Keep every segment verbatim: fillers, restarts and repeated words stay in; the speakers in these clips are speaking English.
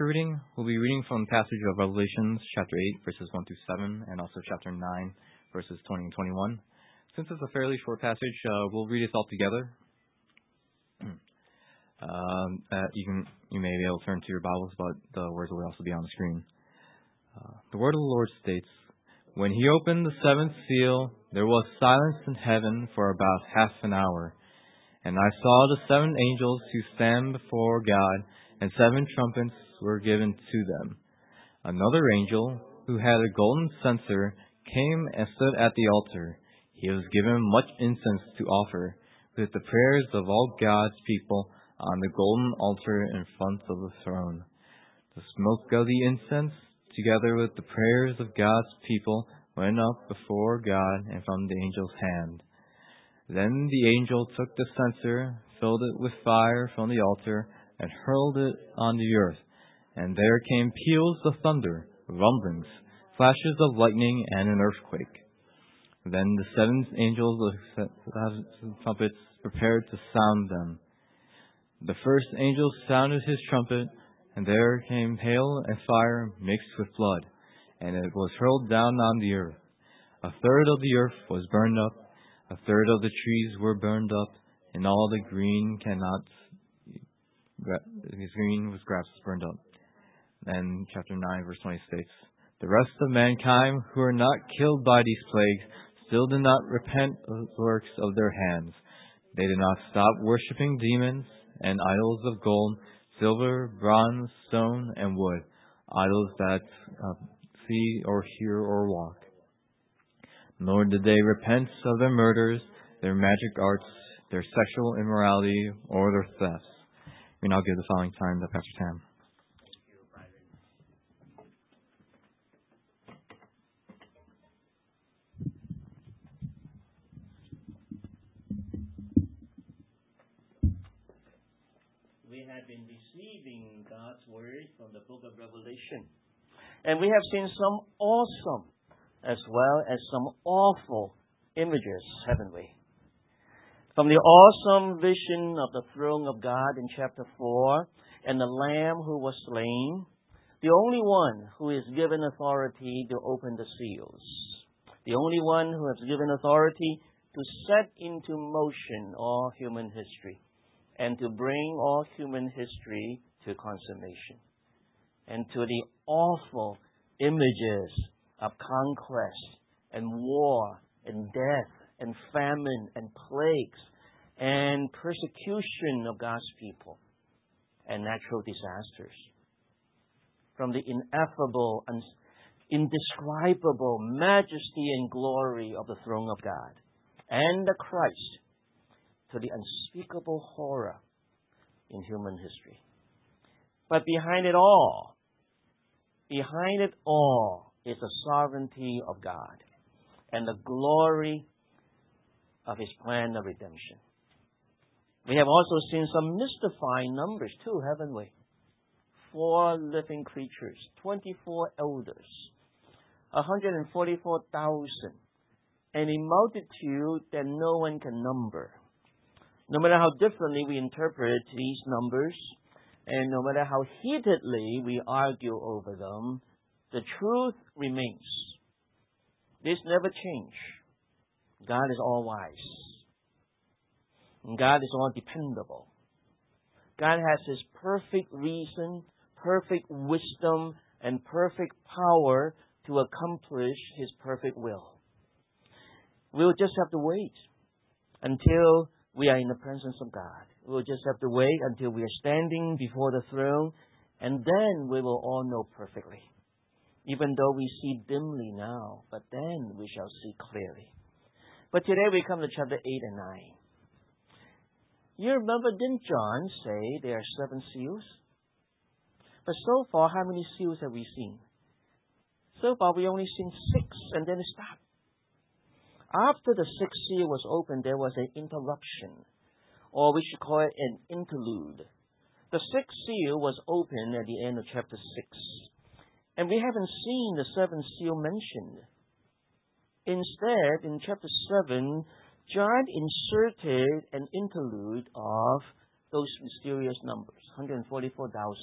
scripture reading, we'll be reading from the passage of Revelations chapter eight, verses one through seven, and also chapter nine, verses twenty and twenty-one. Since it's a fairly short passage, uh, we'll read it all together. um, uh, you can you may be able to turn to your Bibles, but the words will also be on the screen. Uh, the word of the Lord states, "When he opened the seventh seal, there was silence in heaven for about half an hour. And I saw the seven angels who stand before God, and seven trumpets were given to them. Another angel, who had a golden censer, came and stood at the altar. He was given much incense to offer, with the prayers of all God's people on the golden altar in front of the throne. The smoke of the incense, together with the prayers of God's people, went up before God and from the angel's hand. Then the angel took the censer, filled it with fire from the altar, and hurled it on the earth. And there came peals of thunder, rumblings, flashes of lightning, and an earthquake. Then the seven angels of the trumpets prepared to sound them. The first angel sounded his trumpet, and there came hail and fire mixed with blood, and it was hurled down on the earth. A third of the earth was burned up, a third of the trees were burned up, and all the green cannot the green was grass was burned up." And chapter nine, verse twenty states, "The rest of mankind who are not killed by these plagues still did not repent of the works of their hands. They did not stop worshipping demons and idols of gold, silver, bronze, stone, and wood, idols that uh, see or hear or walk. Nor did they repent of their murders, their magic arts, their sexual immorality, or their thefts." We now give the following time to Pastor Tam. We have been receiving God's word from the book of Revelation. And we have seen some awesome as well as some awful images, haven't we? From the awesome vision of the throne of God in chapter four, and the Lamb who was slain, the only one who is given authority to open the seals, the only one who has given authority to set into motion all human history, and to bring all human history to consummation, and to the awful images of conquest and war and death and famine and plagues and persecution of God's people and natural disasters. From the ineffable and indescribable majesty and glory of the throne of God and the Christ to the unspeakable horror in human history. But behind it all, behind it all, is the sovereignty of God and the glory of His plan of redemption. We have also seen some mystifying numbers too, haven't we? Four living creatures, twenty-four elders, one hundred forty-four thousand, and a multitude that no one can number. No matter how differently we interpret these numbers, and no matter how heatedly we argue over them, the truth remains. This never changes. God is all wise. God is all dependable. God has His perfect reason, perfect wisdom, and perfect power to accomplish His perfect will. We'll just have to wait until we are in the presence of God. We'll just have to wait until we are standing before the throne, and then we will all know perfectly. Even though we see dimly now, but then we shall see clearly. But today we come to chapter eight and nine. You remember, didn't John say there are seven seals? But so far, how many seals have we seen? So far, we only seen six, and then it stopped. After the sixth seal was opened, there was an interruption, or we should call it an interlude. The sixth seal was opened at the end of chapter six. And we haven't seen the seventh seal mentioned. Instead, in chapter seven, John inserted an interlude of those mysterious numbers, one hundred forty-four thousand,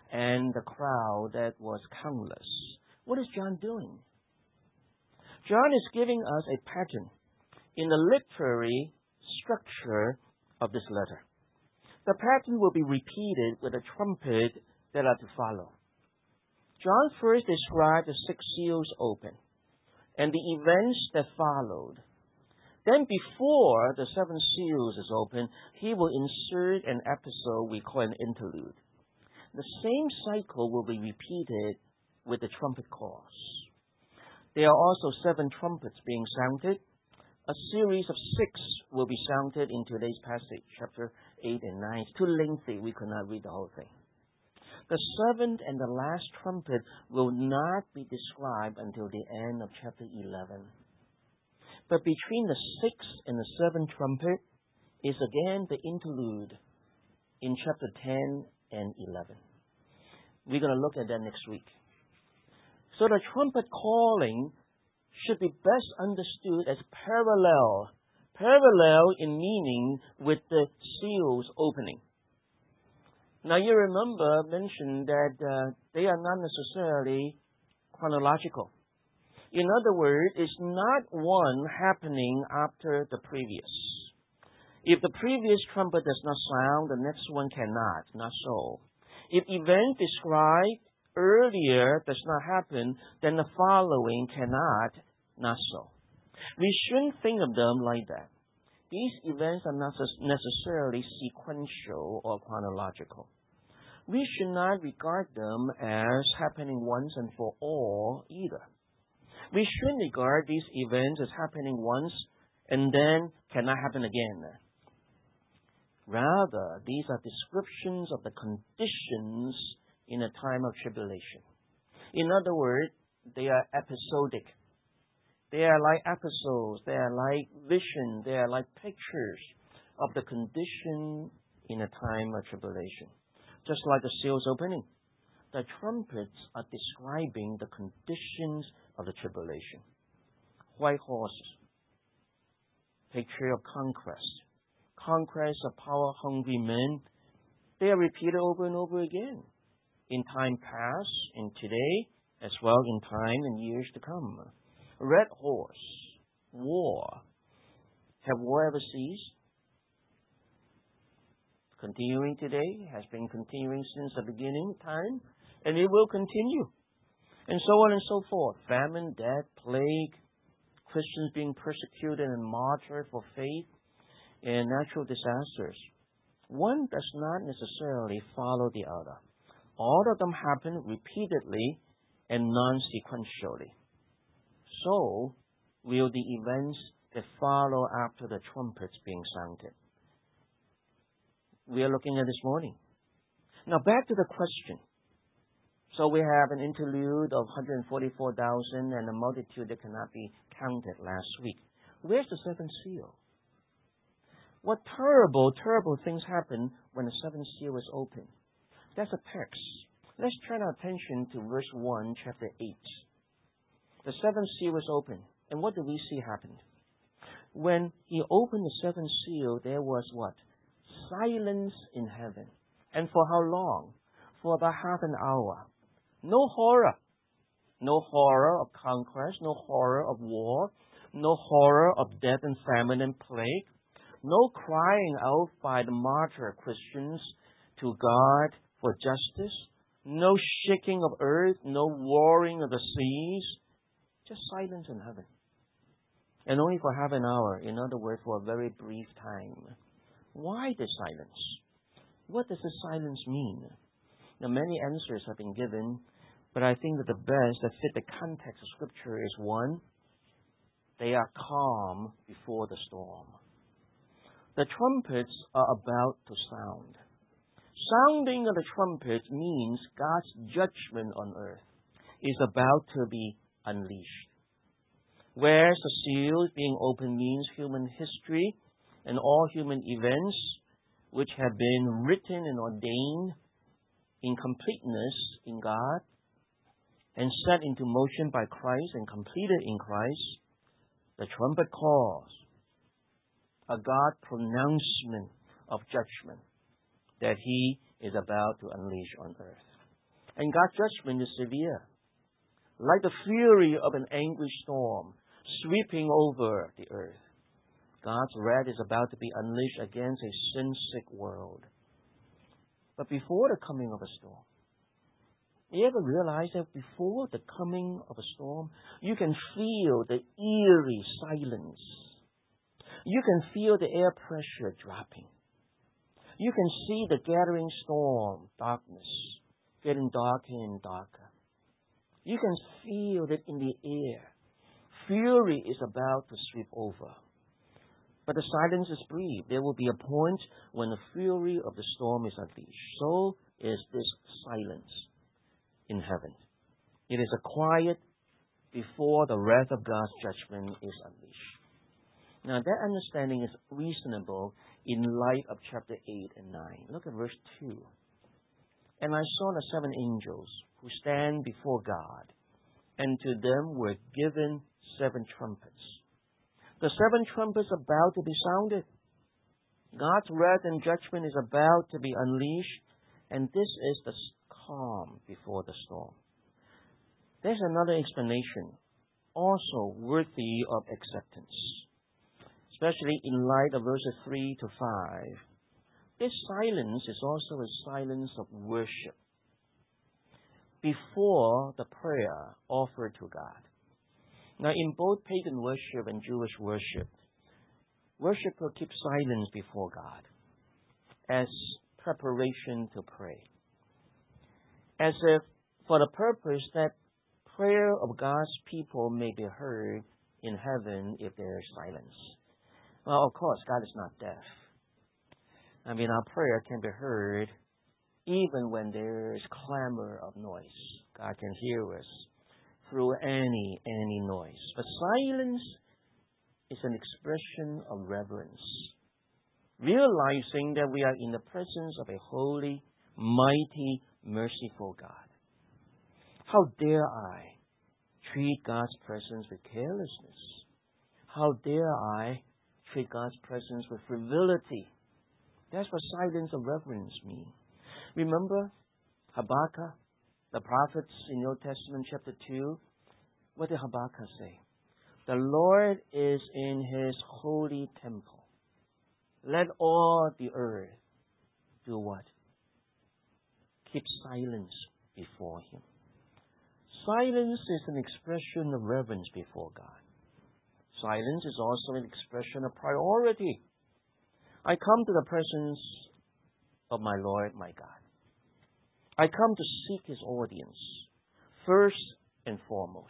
and the crowd that was countless. What is John doing? John is giving us a pattern in the literary structure of this letter. The pattern will be repeated with a trumpet that are to follow. John first described the six seals open and the events that followed. Then before the seven seals is open, he will insert an episode we call an interlude. The same cycle will be repeated with the trumpet calls. There are also seven trumpets being sounded. A series of six will be sounded in today's passage, chapter eight and nine. It's too lengthy. We could not read the whole thing. The seventh and the last trumpet will not be described until the end of chapter eleven. But between the sixth and the seventh trumpet is again the interlude in chapter ten and eleven. We're going to look at that next week. So the trumpet calling should be best understood as parallel, parallel in meaning with the seals opening. Now you remember mentioned that uh, they are not necessarily chronological. In other words, it's not one happening after the previous. If the previous trumpet does not sound, the next one cannot. Not so. If event described earlier does not happen, then the following cannot. Not so. We shouldn't think of them like that. These events are not necessarily sequential or chronological. We should not regard them as happening once and for all either. We shouldn't regard these events as happening once and then cannot happen again. Rather, these are descriptions of the conditions in a time of tribulation. In other words, they are episodic. They are like episodes. They are like vision. They are like pictures of the condition in a time of tribulation. Just like the seals opening, the trumpets are describing the conditions of the tribulation. White horses, picture of conquest. Conquest of power-hungry men. They are repeated over and over again. In time past, in today, as well in time and years to come. Red horse, war. Have war ever ceased? Continuing today, has been continuing since the beginning of time, and it will continue. And so on and so forth. Famine, death, plague, Christians being persecuted and martyred for faith, and natural disasters. One does not necessarily follow the other. All of them happen repeatedly and non-sequentially. So will the events that follow after the trumpets being sounded. We are looking at this morning. Now back to the question. So we have an interlude of one hundred forty-four thousand and a multitude that cannot be counted last week. Where's the seventh seal? What terrible, terrible things happen when the seventh seal is opened? That's a text. Let's turn our attention to verse one, chapter eight. The seventh seal is open. And what do we see happen? When he opened the seventh seal, there was what? Silence in heaven. And for how long? For about half an hour. No horror. No horror of conquest. No horror of war. No horror of death and famine and plague. No crying out by the martyr Christians to God for justice. No shaking of earth. No roaring of the seas. Just silence in heaven. And only for half an hour. In other words, for a very brief time. Why the silence? What does the silence mean? Now, many answers have been given, but I think that the best that fit the context of Scripture is one, they are calm before the storm. The trumpets are about to sound. Sounding of the trumpets means God's judgment on earth is about to be unleashed. Whereas the seal being opened means human history and all human events which have been written and ordained in completeness in God and set into motion by Christ and completed in Christ, the trumpet calls a God pronouncement of judgment that he is about to unleash on earth. And God's judgment is severe, like the fury of an angry storm sweeping over the earth. God's wrath is about to be unleashed against a sin-sick world. But before the coming of a storm, you ever realize that before the coming of a storm, you can feel the eerie silence. You can feel the air pressure dropping. You can see the gathering storm, darkness, getting darker and darker. You can feel it in the air. Fury is about to sweep over. But the silence is brief. There will be a point when the fury of the storm is unleashed. So is this silence in heaven. It is a quiet before the wrath of God's judgment is unleashed. Now that understanding is reasonable in light of chapter eight and nine. Look at verse two. And I saw the seven angels who stand before God, and to them were given seven trumpets. The seven trumpets are about to be sounded. God's wrath and judgment is about to be unleashed, and this is the calm before the storm. There's another explanation, also worthy of acceptance, especially in light of verses three to five. This silence is also a silence of worship before the prayer offered to God. Now, in both pagan worship and Jewish worship, worshippers keep silence before God as preparation to pray, as if for the purpose that prayer of God's people may be heard in heaven if there is silence. Well, of course, God is not deaf. I mean, our prayer can be heard even when there is clamor of noise. God can hear us through any, any noise. But silence is an expression of reverence, realizing that we are in the presence of a holy, mighty, merciful God. How dare I treat God's presence with carelessness? How dare I treat God's presence with frivolity? That's what silence of reverence means. Remember Habakkuk, the prophets in the Old Testament, chapter two? What did Habakkuk say? The Lord is in His holy temple. Let all the earth do what? Keep silence before Him. Silence is an expression of reverence before God. Silence is also an expression of priority. I come to the presence of my Lord, my God. I come to seek His audience, first and foremost.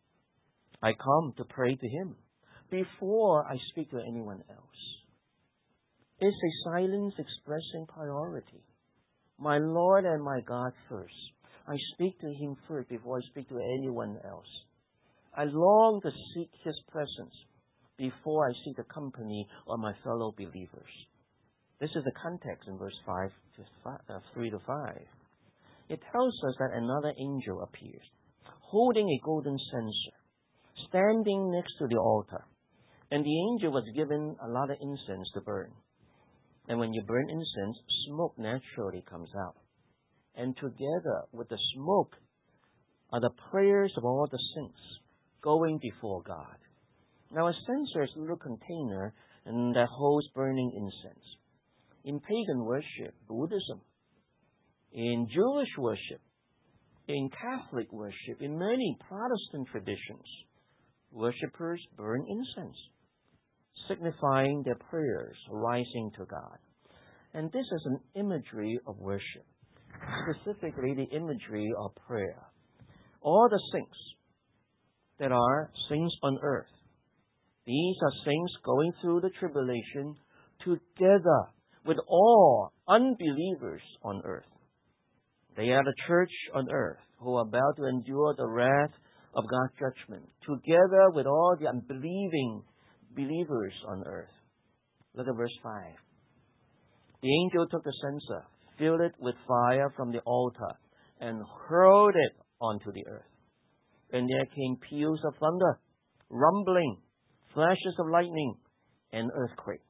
I come to pray to Him before I speak to anyone else. It's a silence expressing priority. My Lord and my God first. I speak to Him first before I speak to anyone else. I long to seek His presence before I seek the company of my fellow believers. This is the context in verse five to five, uh, three to five. It tells us that another angel appears, holding a golden censer, standing next to the altar. And the angel was given a lot of incense to burn. And when you burn incense, smoke naturally comes out. And together with the smoke are the prayers of all the saints going before God. Now, a censer is a little container and that holds burning incense. In pagan worship, Buddhism, in Jewish worship, in Catholic worship, in many Protestant traditions, worshippers burn incense, signifying their prayers rising to God. And this is an imagery of worship, specifically the imagery of prayer. All the saints that are saints on earth, these are saints going through the tribulation together with all unbelievers on earth. They are the church on earth who are about to endure the wrath of God's judgment, together with all the unbelieving believers on earth. Look at verse five. The angel took the censer, filled it with fire from the altar, and hurled it onto the earth. And there came peals of thunder, rumbling, flashes of lightning, and earthquake.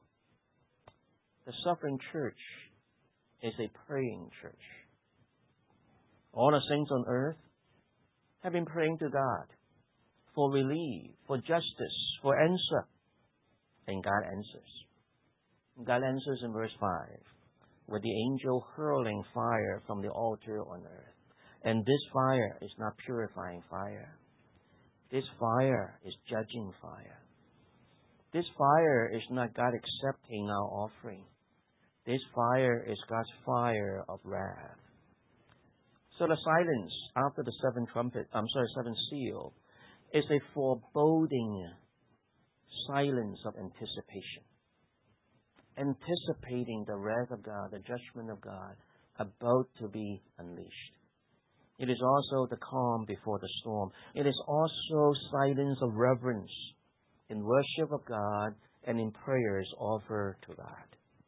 The suffering church is a praying church. All the saints on earth have been praying to God for relief, for justice, for answer. And God answers. God answers in verse five, with the angel hurling fire from the altar on earth. And this fire is not purifying fire. This fire is judging fire. This fire is not God accepting our offering. This fire is God's fire of wrath. So the silence after the seventh trumpet, I'm sorry, seventh seal, is a foreboding silence of anticipation. Anticipating the wrath of God, the judgment of God, about to be unleashed. It is also the calm before the storm. It is also silence of reverence in worship of God and in prayers offered to God.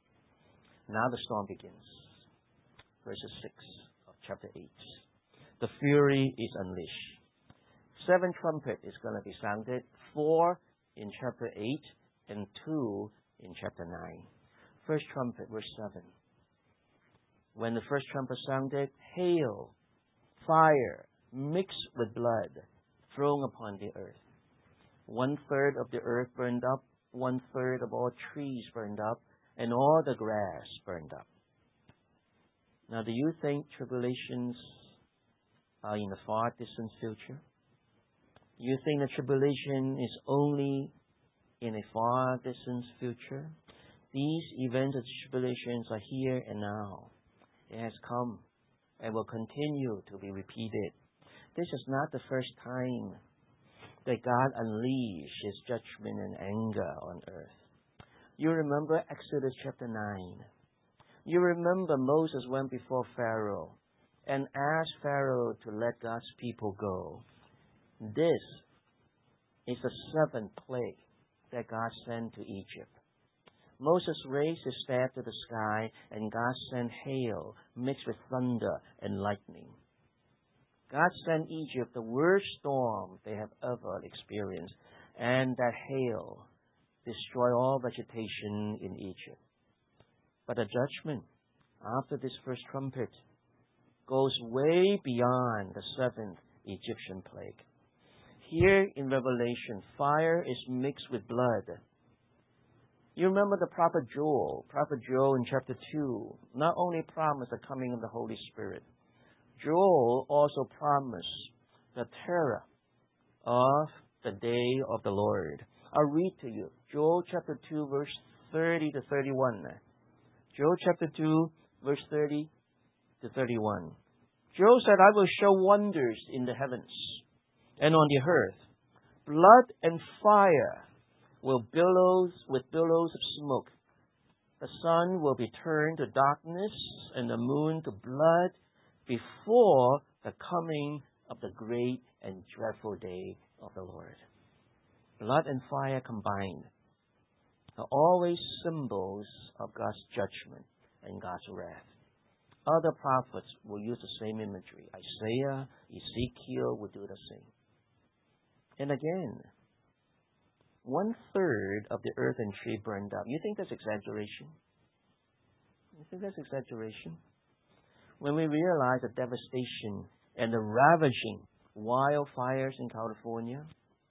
Now the storm begins. Verses six of chapter eight. The fury is unleashed. Seven trumpet is going to be sounded. Four in chapter eight and two in chapter nine. First trumpet, verse seven. When the first trumpet sounded, hail, fire, mixed with blood, thrown upon the earth. One third of the earth burned up, one third of all trees burned up, and all the grass burned up. Now, do you think tribulations are in the far distant future? You think the tribulation is only in a far distant future? These events of tribulations are here and now. It has come and will continue to be repeated. This is not the first time that God unleashed His judgment and anger on earth. You remember Exodus chapter nine. You remember Moses went before Pharaoh and asked Pharaoh to let God's people go. This is the seventh plague that God sent to Egypt. Moses raised his staff to the sky, and God sent hail mixed with thunder and lightning. God sent Egypt the worst storm they have ever experienced, and that hail destroyed all vegetation in Egypt. But the judgment after this first trumpet goes way beyond the seventh Egyptian plague. Here in Revelation, fire is mixed with blood. You remember the prophet Joel. Prophet Joel in chapter two not only promised the coming of the Holy Spirit, Joel also promised the terror of the day of the Lord. I'll read to you. Joel chapter two, verse thirty to thirty-one. Joel chapter two, verse thirty to thirty-one. Joel said, I will show wonders in the heavens and on the earth. Blood and fire will billows with billows of smoke. The sun will be turned to darkness and the moon to blood before the coming of the great and dreadful day of the Lord. Blood and fire combined are always symbols of God's judgment and God's wrath. Other prophets will use the same imagery. Isaiah, Ezekiel will do the same. And again, one third of the earth and tree burned up. You think that's exaggeration? You think that's exaggeration? When we realize the devastation and the ravaging wildfires in California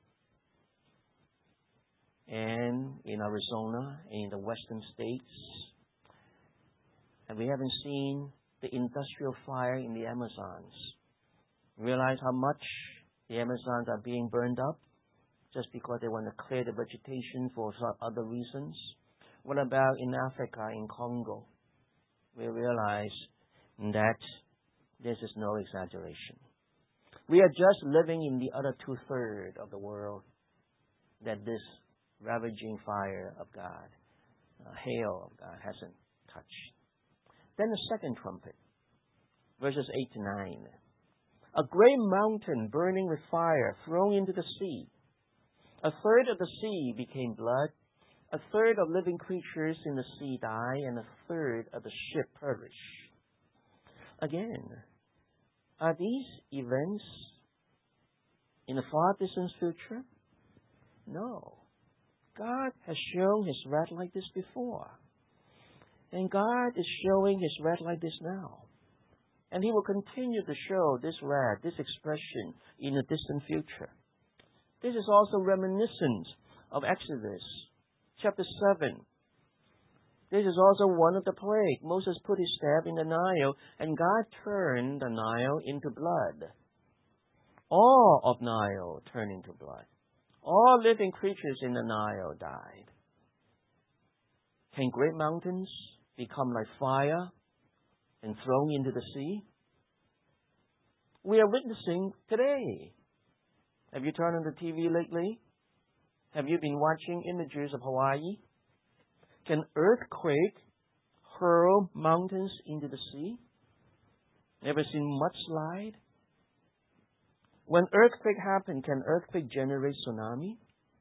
and in Arizona and in the western states, and we haven't seen the industrial fire in the Amazons. Realize how much the Amazons are being burned up just because they want to clear the vegetation for some other reasons. What about in Africa, in Congo? We realize that this is no exaggeration. We are just living in the other two-thirds of the world that this ravaging fire of God, uh, hail of God, hasn't touched. Then the second trumpet, verses eight to nine. A great mountain burning with fire thrown into the sea. A third of the sea became blood. A third of living creatures in the sea die, and a third of the ship perish. Again, are these events in the far distant future? No. God has shown His wrath like this before. And God is showing His wrath like this now. And He will continue to show this wrath, this expression, in a distant future. This is also reminiscent of Exodus chapter seven. This is also one of the plagues. Moses put his staff in the Nile, and God turned the Nile into blood. All of Nile turned into blood. All living creatures in the Nile died. Can great mountains become like fire and thrown into the sea? We are witnessing today. Have you turned on the T V lately? Have you been watching images of Hawaii? Can earthquake hurl mountains into the sea? Never seen mudslide? When earthquake happen, can earthquake generate tsunami?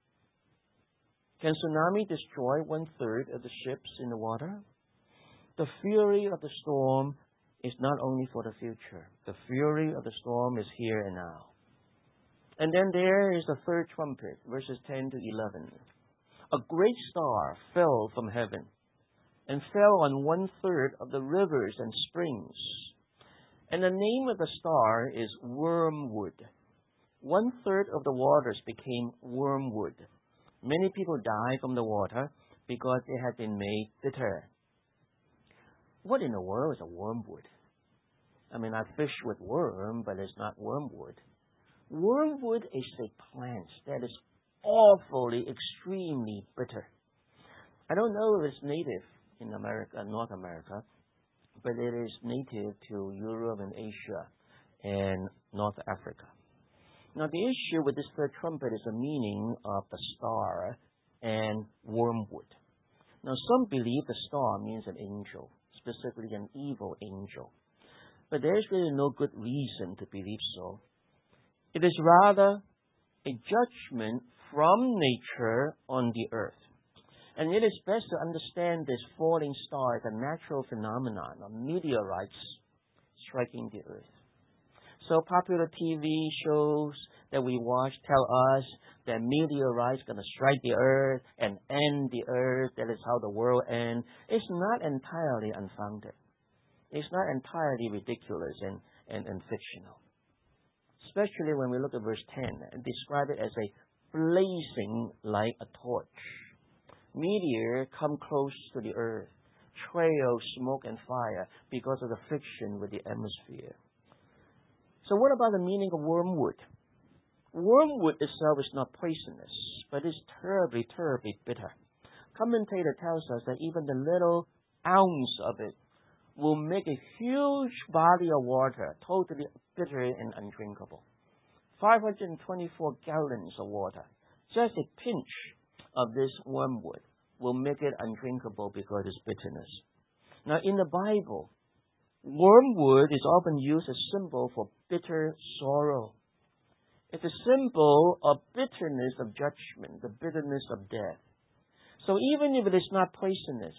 Can tsunami destroy one-third of the ships in the water? The fury of the storm is not only for the future. The fury of the storm is here and now. And then there is the third trumpet, verses ten to eleven. A great star fell from heaven and fell on one-third of the rivers and springs. And the name of the star is Wormwood. One-third of the waters became wormwood. Many people died from the water because they had been made bitter. What in the world is a wormwood? I mean, I fish with worm, but it's not wormwood. Wormwood is a plant that is awfully, extremely bitter. I don't know if it's native in America, North America, but it is native to Europe and Asia and North Africa. Now, the issue with this third trumpet is the meaning of the star and wormwood. Now, some believe the star means an angel, specifically an evil angel. But there is really no good reason to believe so. It is rather a judgment from nature on the earth. And it is best to understand this falling star as a natural phenomenon of meteorites striking the earth. So popular T V shows that we watch tell us that meteorites going to strike the earth and end the earth. That is how the world ends. It's not entirely unfounded. It's not entirely ridiculous and, and, and fictional. Especially when we look at verse ten and describe it as a blazing like a torch. Meteor come close to the earth, trail smoke and fire because of the friction with the atmosphere. So what about the meaning of wormwood? Wormwood itself is not poisonous, but is terribly, terribly bitter. Commentator tells us that even the little ounce of it will make a huge body of water totally bitter and undrinkable. five hundred twenty-four gallons of water. Just a pinch of this wormwood will make it undrinkable because of its bitterness. Now, in the Bible, wormwood is often used as a symbol for bitter sorrow. It's a symbol of bitterness of judgment, the bitterness of death. So even if it is not poisonous,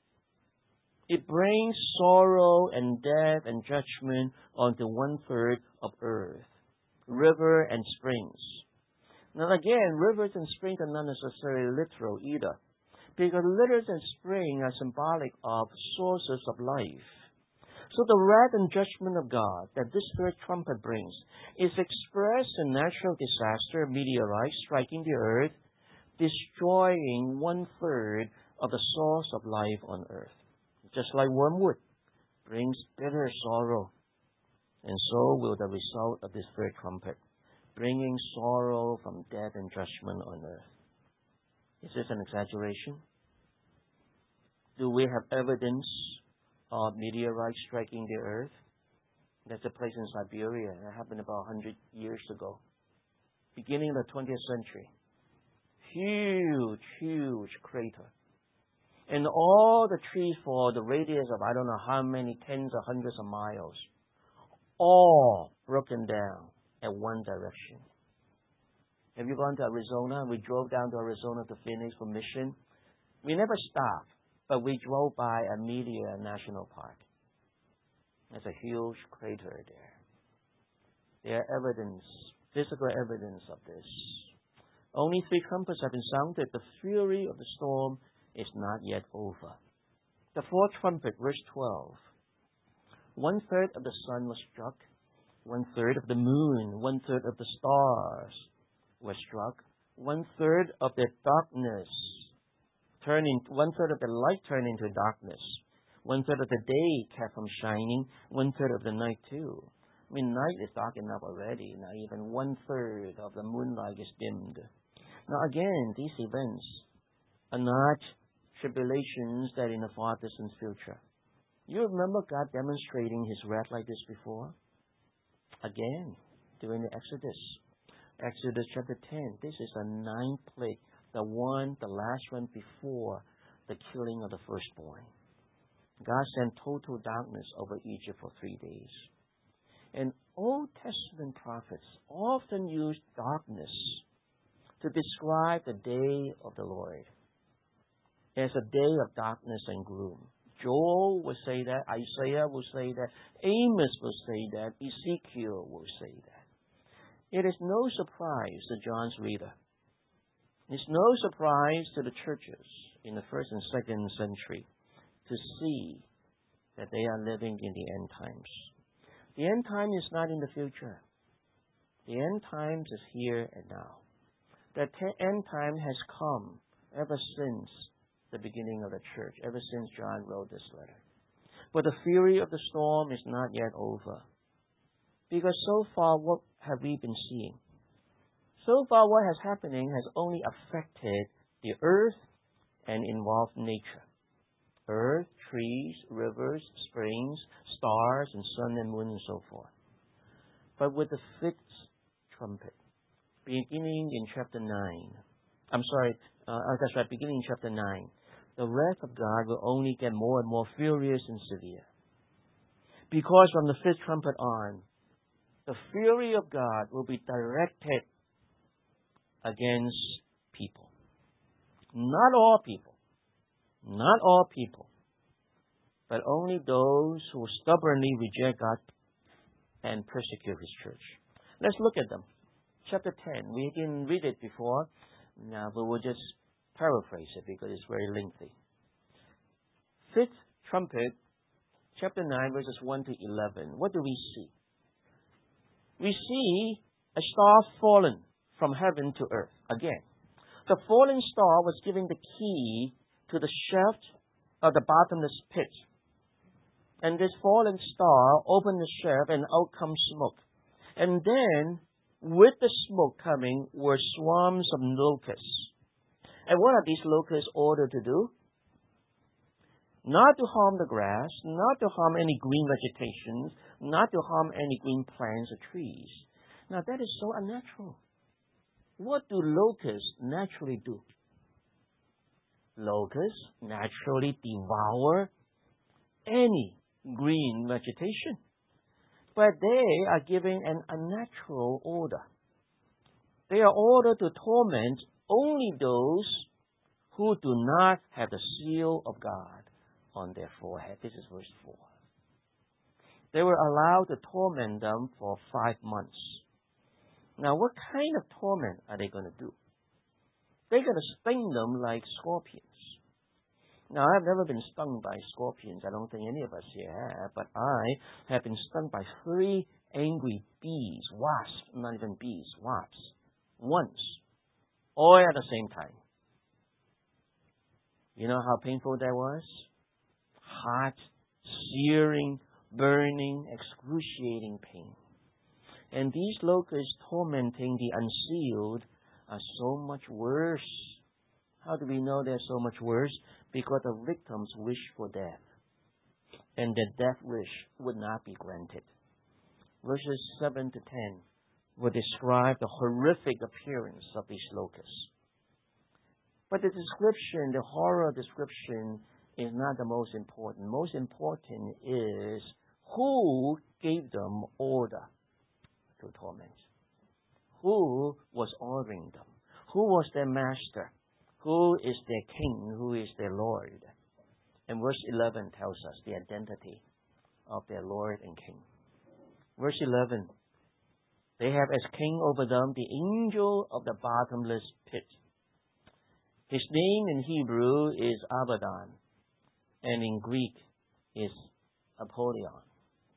it brings sorrow and death and judgment onto one-third of earth, river and springs. Now again, rivers and springs are not necessarily literal either, because rivers and springs are symbolic of sources of life. So the wrath and judgment of God that this third trumpet brings is expressed in natural disaster, meteorites striking the earth, destroying one-third of the source of life on earth. Just like wormwood brings bitter sorrow. And so will the result of this third trumpet, bringing sorrow from death and judgment on earth. Is this an exaggeration? Do we have evidence of meteorites striking the earth? That's a place in Siberia. That happened about one hundred years ago. Beginning of the twentieth century. Huge, huge crater. And all the trees for the radius of I don't know how many tens or hundreds of miles, all broken down at one direction. Have you gone to Arizona? We drove down to Arizona to Phoenix for mission. We never stopped, but we drove by Amelia National Park. There's a huge crater there. There are evidence, physical evidence of this. Only three trumpets have been sounded. The fury of the storm is not yet over. The fourth trumpet, verse twelve. One third of the sun was struck. One third of the moon. One third of the stars were struck. One third of the darkness turned in, one third of the light turned into darkness. One third of the day kept from shining. One third of the night too. I mean, night is dark enough already. Now even one third of the moonlight is dimmed. Now again, these events are not tribulations that in the far distant future. You remember God demonstrating His wrath like this before? Again, during the Exodus. Exodus chapter ten. This is a ninth plague. The one, the last one before the killing of the firstborn. God sent total darkness over Egypt for three days. And Old Testament prophets often use darkness to describe the day of the Lord as a day of darkness and gloom. Joel will say that, Isaiah will say that, Amos will say that, Ezekiel will say that. It is no surprise to John's reader. It's no surprise to the churches in the first and second century to see that they are living in the end times. The end time is not in the future. The end times is here and now. The end time has come ever since the beginning of the church, ever since John wrote this letter. But the fury of the storm is not yet over. Because so far, what have we been seeing? So far, what has happening has only affected the earth and involved nature. Earth, trees, rivers, springs, stars, and sun and moon and so forth. But with the fifth trumpet, beginning in chapter nine, I'm sorry, uh, that's right, beginning in chapter nine, the wrath of God will only get more and more furious and severe. Because from the fifth trumpet on, the fury of God will be directed against people. Not all people. Not all people. But only those who stubbornly reject God and persecute His church. Let's look at them. Chapter ten. We didn't read it before. Now, but we'll just paraphrase it because it's very lengthy. Fifth trumpet, chapter nine, verses one to eleven. What do we see? We see a star fallen from heaven to earth. Again, the fallen star was given the key to the shaft of the bottomless pit. And this fallen star opened the shaft and out comes smoke. And then, with the smoke coming, were swarms of locusts. And what are these locusts ordered to do? Not to harm the grass, not to harm any green vegetation, not to harm any green plants or trees. Now that is so unnatural. What do locusts naturally do? Locusts naturally devour any green vegetation. But they are given an unnatural order. They are ordered to torment only those who do not have the seal of God on their forehead. This is verse four. They were allowed to torment them for five months. Now, what kind of torment are they going to do? They're going to sting them like scorpions. Now, I've never been stung by scorpions. I don't think any of us here have. But I have been stung by three angry bees, wasps, not even bees, wasps, once, all at the same time. You know how painful that was? Hot, searing, burning, excruciating pain. And these locusts tormenting the unsealed are so much worse. How do we know they're so much worse? Because the victims wish for death. And the death wish would not be granted. Verses seven to ten will describe the horrific appearance of these locusts. But the description, the horror description, is not the most important. Most important is who gave them order to torment. Who was ordering them? Who was their master? Who is their king? Who is their Lord? And verse eleven tells us the identity of their Lord and King. Verse eleven, they have as king over them the angel of the bottomless pit. His name in Hebrew is Abaddon, and in Greek is Apollyon.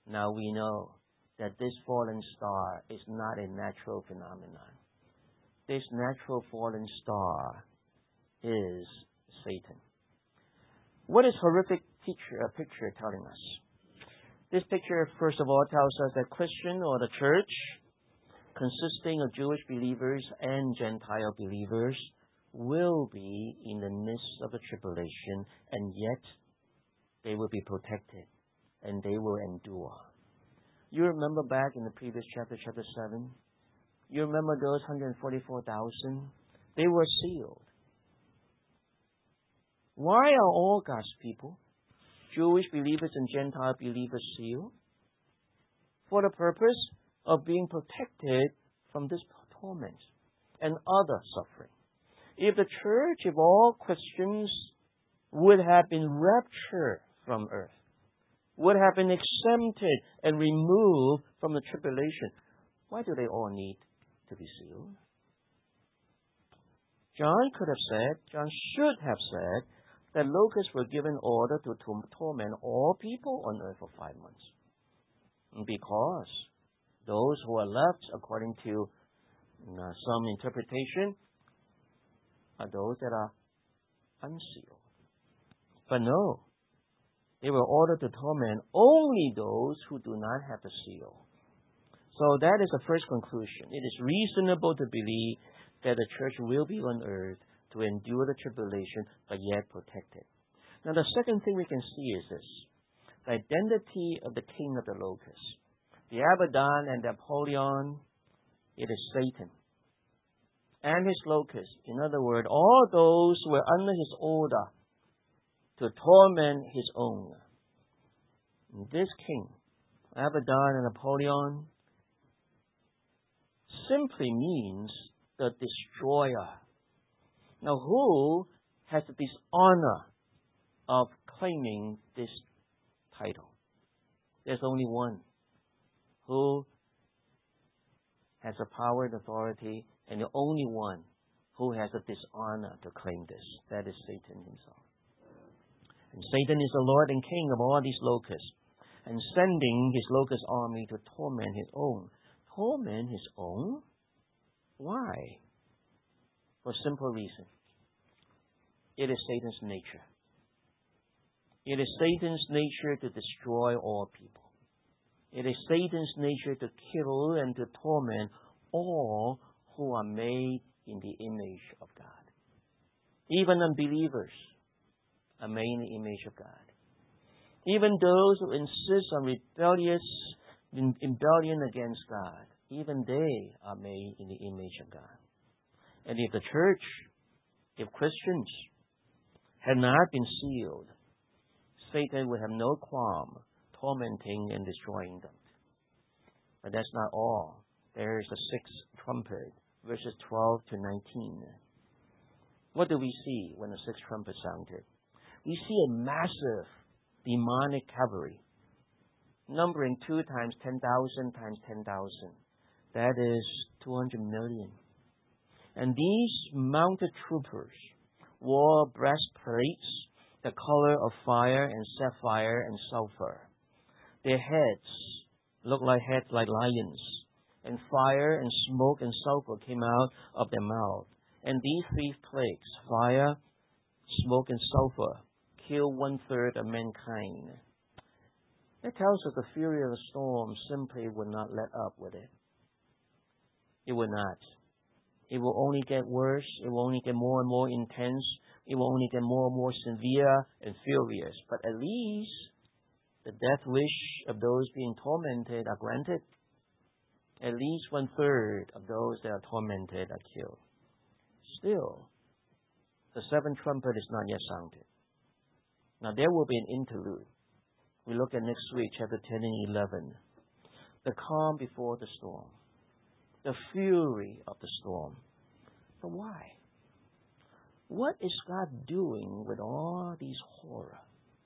Now we know that this fallen star is not a natural phenomenon. This natural fallen star is Satan. What is horrific picture, uh, picture telling us? This picture, first of all, tells us that Christian or the church, consisting of Jewish believers and Gentile believers, will be in the midst of the tribulation, and yet they will be protected and they will endure. You remember back in the previous chapter, chapter seven? You remember those one hundred forty-four thousand? They were sealed. Why are all God's people, Jewish believers and Gentile believers, sealed? For the purpose of being protected from this torment and other suffering. If the church, if all Christians would have been raptured from earth, would have been exempted and removed from the tribulation, why do they all need to be sealed? John could have said, John should have said, that locusts were given order to torment all people on earth for five months. Because those who are left, according to uh, some interpretation, are those that are unsealed. But no, they were ordered to torment only those who do not have the seal. So that is the first conclusion. It is reasonable to believe that the church will be on earth to endure the tribulation, but yet protected. Now the second thing we can see is this. The identity of the king of the locusts. The Abaddon and the Apollyon, it is Satan. And his locusts. In other words, all those who were under his order to torment his own. This king, Abaddon and Apollyon, simply means the destroyer. Now, who has the dishonor of claiming this title? There's only one who has the power and authority, and the only one who has the dishonor to claim this. That is Satan himself. And Satan is the Lord and King of all these locusts, and sending his locust army to torment his own. Torment his own? Why? For a simple reason. It is Satan's nature. It is Satan's nature to destroy all people. It is Satan's nature to kill and to torment all who are made in the image of God. Even unbelievers are made in the image of God. Even those who insist on rebellious rebellion against God, even they are made in the image of God. And if the church, if Christians had not been sealed, Satan would have no qualm tormenting and destroying them. But that's not all. There is the sixth trumpet, verses twelve to nineteen. What do we see when the sixth trumpet sounded? We see a massive demonic cavalry, numbering two times ten thousand times ten thousand. That is two hundred million. And these mounted troopers wore breastplates, the color of fire and sapphire and sulfur. Their heads looked like heads like lions, and fire and smoke and sulfur came out of their mouth. And these three plagues, fire, smoke, and sulfur, killed one-third of mankind. That tells us the fury of the storm simply would not let up with it. It will not. It will only get worse. It will only get more and more intense. It will only get more and more severe and furious. But at least the death wish of those being tormented are granted. At least one-third of those that are tormented are killed. Still, the seventh trumpet is not yet sounded. Now there will be an interlude. We look at next week, chapter ten and eleven. The calm before the storm. The fury of the storm. But why? What is God doing with all these horror?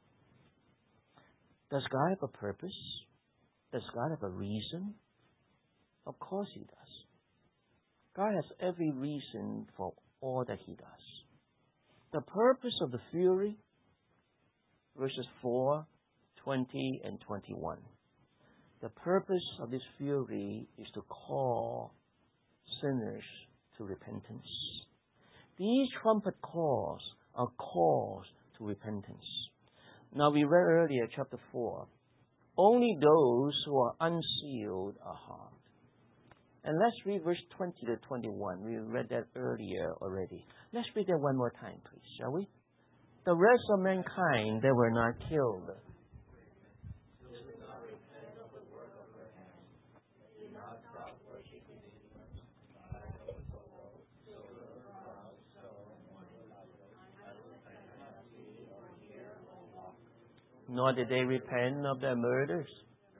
Does God have a purpose? Does God have a reason? Of course He does. God has every reason for all that He does. The purpose of the fury, verses four, twenty, and twenty-one. The purpose of this fury is to call sinners to repentance. These trumpet calls are calls to repentance. Now we read earlier, chapter four, only those who are unsealed are harmed. And let's read verse twenty to twenty-one. We read that earlier already. Let's read that one more time, please, shall we? The rest of mankind, they were not killed. Nor did they repent of their murders.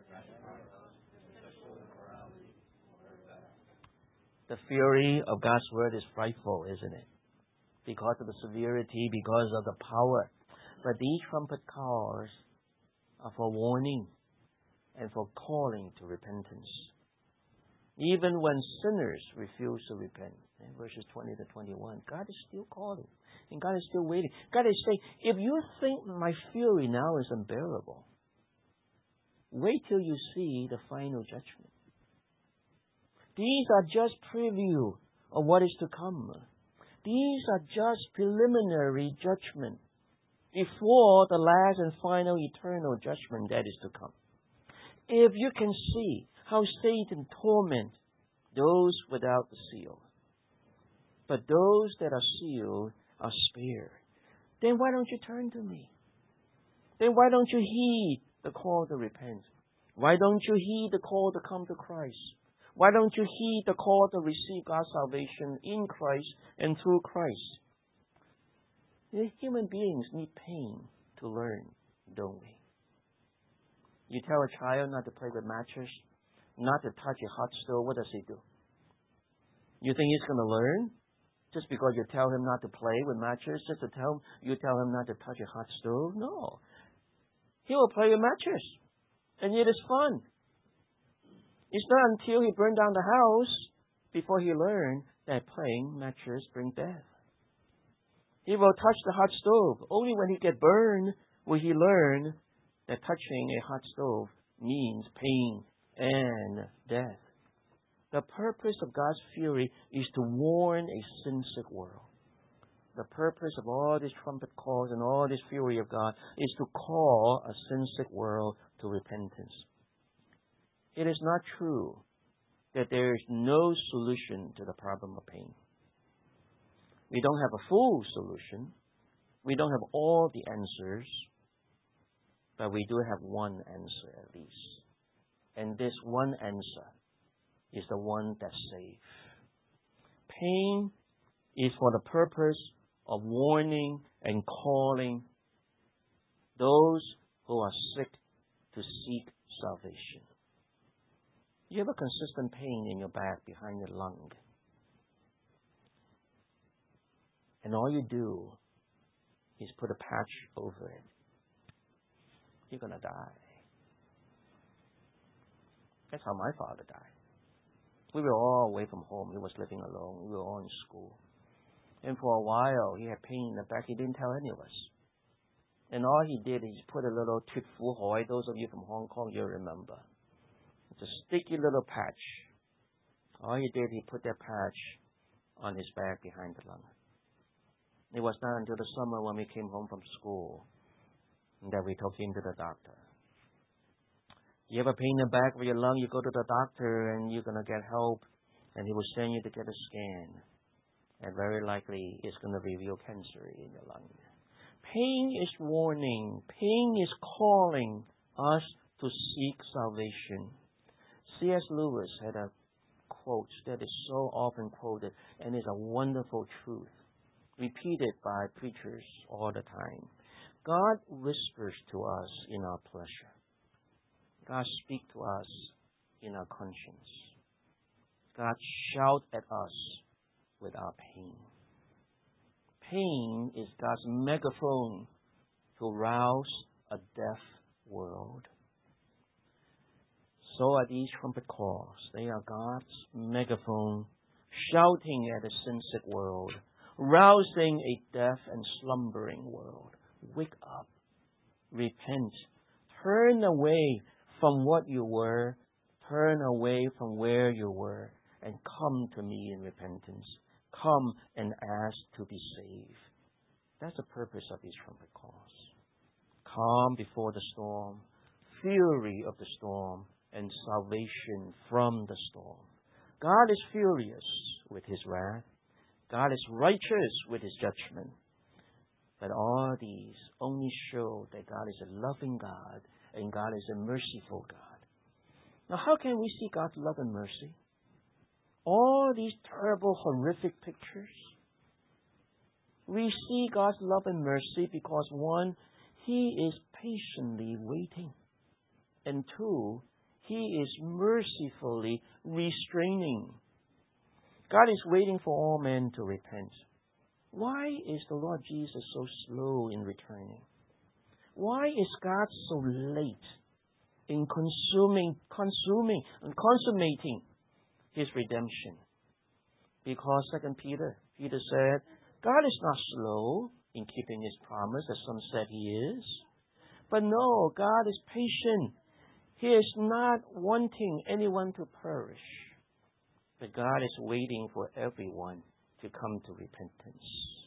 The fury of God's word is frightful, isn't it? Because of the severity, because of the power. But these trumpet calls are for warning and for calling to repentance. Even when sinners refuse to repent. In verses twenty to twenty-one, God is still calling. And God is still waiting. God is saying, if you think my fury now is unbearable, wait till you see the final judgment. These are just preview of what is to come. These are just preliminary judgment before the last and final eternal judgment that is to come. If you can see how Satan torments those without the seal, but those that are sealed are spared, then why don't you turn to me? Then why don't you heed the call to repent? Why don't you heed the call to come to Christ? Why don't you heed the call to receive God's salvation in Christ and through Christ? Human beings need pain to learn, don't we? You tell a child not to play with matches, not to touch a hot stove, what does he do? You think he's going to learn? Just because you tell him not to play with matches, just to tell him, you tell him not to touch a hot stove? No. He will play with matches. And it is fun. It's not until he burned down the house before he learned that playing matches bring death. He will touch the hot stove. Only when he gets burned will he learn that touching a hot stove means pain and death. The purpose of God's fury is to warn a sin-sick world. The purpose of all these trumpet calls and all this fury of God is to call a sin-sick world to repentance. It is not true that there is no solution to the problem of pain. We don't have a full solution. We don't have all the answers. But we do have one answer at least. And this one answer is the one that saves. Pain is for the purpose of warning and calling those who are sick to seek salvation. You have a consistent pain in your back behind your lung. And all you do is put a patch over it. You're going to die. That's how my father died. We were all away from home. He was living alone. We were all in school. And for a while, he had pain in the back. He didn't tell any of us. And all he did is put a little tit fu hoi. Those of you from Hong Kong, you'll remember. It's a sticky little patch. All he did, he put that patch on his back behind the lung. It was not until the summer when we came home from school that we took him to the doctor. You have a pain in the back of your lung, you go to the doctor and you're going to get help, and he will send you to get a scan. And very likely it's going to reveal cancer in your lung. Pain is warning. Pain is calling us to seek salvation. C S Lewis had a quote that is so often quoted and is a wonderful truth, repeated by preachers all the time. God whispers to us in our pleasure. God speaks to us in our conscience. God shouts at us with our pain. Pain is God's megaphone to rouse a deaf world. So are these trumpet calls. They are God's megaphone shouting at a sin-sick world, rousing a deaf and slumbering world. Wake up. Repent. Turn away from what you were, turn away from where you were, and come to me in repentance. Come and ask to be saved. That's the purpose of these trumpet calls. Calm before the storm, fury of the storm, and salvation from the storm. God is furious with His wrath. God is righteous with His judgment. But all these only show that God is a loving God and God is a merciful God. Now, how can we see God's love and mercy? All these terrible, horrific pictures. We see God's love and mercy because, one, He is patiently waiting. And two, He is mercifully restraining. God is waiting for all men to repent. Why is the Lord Jesus so slow in returning? Why is God so late in consuming, consuming, and consummating His redemption? Because Second Peter, Peter said, God is not slow in keeping His promise, as some said He is. But no, God is patient. He is not wanting anyone to perish. But God is waiting for everyone to come to repentance.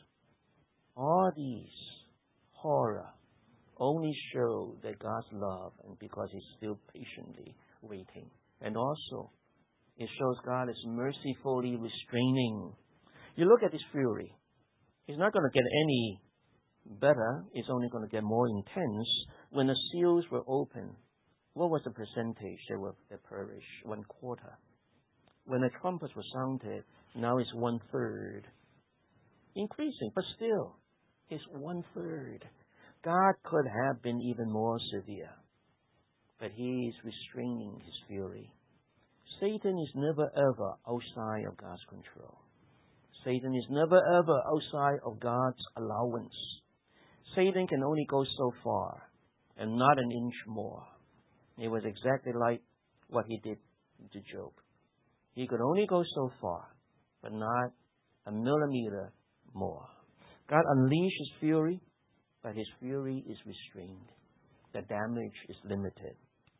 All these horror only show that God's love, and because He's still patiently waiting. And also, it shows God is mercifully restraining. You look at His fury. It's not going to get any better. It's only going to get more intense. When the seals were opened, what was the percentage that were that perished? One quarter. When the trumpets were sounded, now it's one third. Increasing, but still, it's one third. God could have been even more severe, but He is restraining His fury. Satan is never ever outside of God's control. Satan is never ever outside of God's allowance. Satan can only go so far, and not an inch more. It was exactly like what he did to Job. He could only go so far, but not a millimeter more. God unleashed His fury, but His fury is restrained. The damage is limited.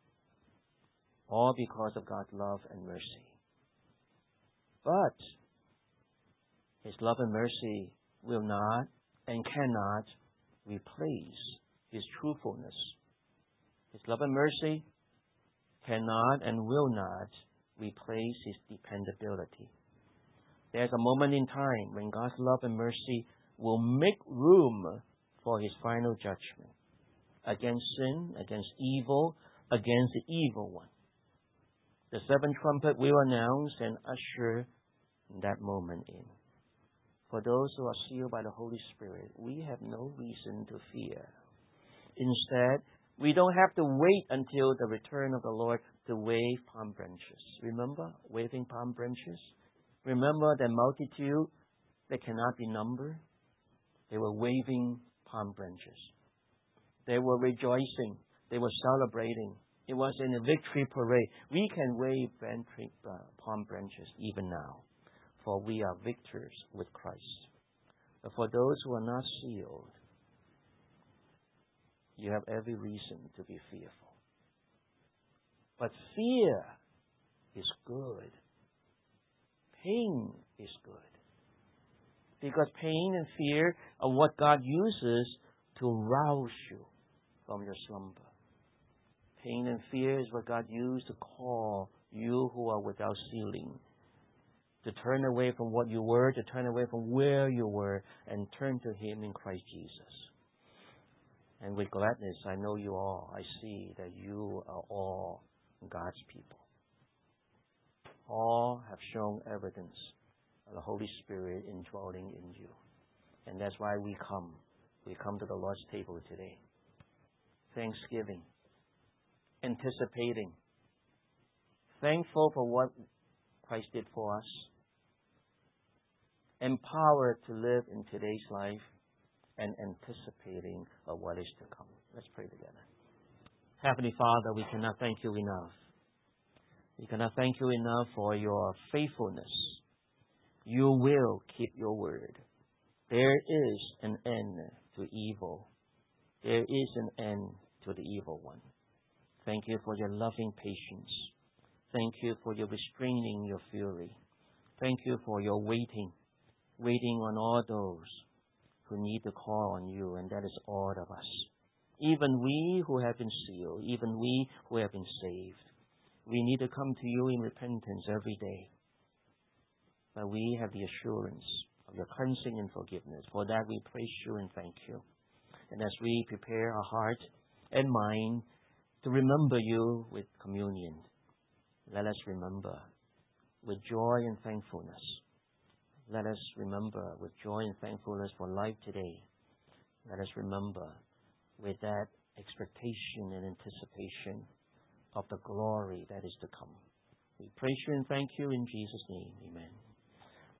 All because of God's love and mercy. But His love and mercy will not and cannot replace His truthfulness. His love and mercy cannot and will not replace His dependability. There's a moment in time when God's love and mercy will make room for His final judgment against sin, against evil, against the evil one. The seventh trumpet will announce and usher that moment in. For those who are sealed by the Holy Spirit, we have no reason to fear. Instead, we don't have to wait until the return of the Lord to wave palm branches. Remember waving palm branches? Remember the multitude that cannot be numbered? They were waving palm branches. They were rejoicing. They were celebrating. It was in a victory parade. We can wave palm branches even now, for we are victors with Christ. But for those who are not sealed, you have every reason to be fearful. But fear is good. Pain is good. Because pain and fear are what God uses to rouse you from your slumber. Pain and fear is what God used to call you who are without sealing, to turn away from what you were, to turn away from where you were, and turn to Him in Christ Jesus. And with gladness, I know you all. I see that you are all God's people. All have shown evidence of the Holy Spirit indwelling in you. And that's why we come. We come to the Lord's table today. Thanksgiving. Anticipating. Thankful for what Christ did for us. Empowered to live in today's life. And anticipating of what is to come. Let's pray together. Heavenly Father, we cannot thank you enough. We cannot thank you enough for your faithfulness. You will keep your word. There is an end to evil. There is an end to the evil one. Thank you for your loving patience. Thank you for your restraining your fury. Thank you for your waiting, waiting on all those who need to call on you, and that is all of us. Even we who have been sealed, even we who have been saved, we need to come to you in repentance every day. But we have the assurance of your cleansing and forgiveness. For that we praise you and thank you. And as we prepare our heart and mind to remember you with communion, let us remember with joy and thankfulness. Let us remember with joy and thankfulness for life today. Let us remember with that expectation and anticipation of the glory that is to come. We praise you and thank you in Jesus' name. Amen.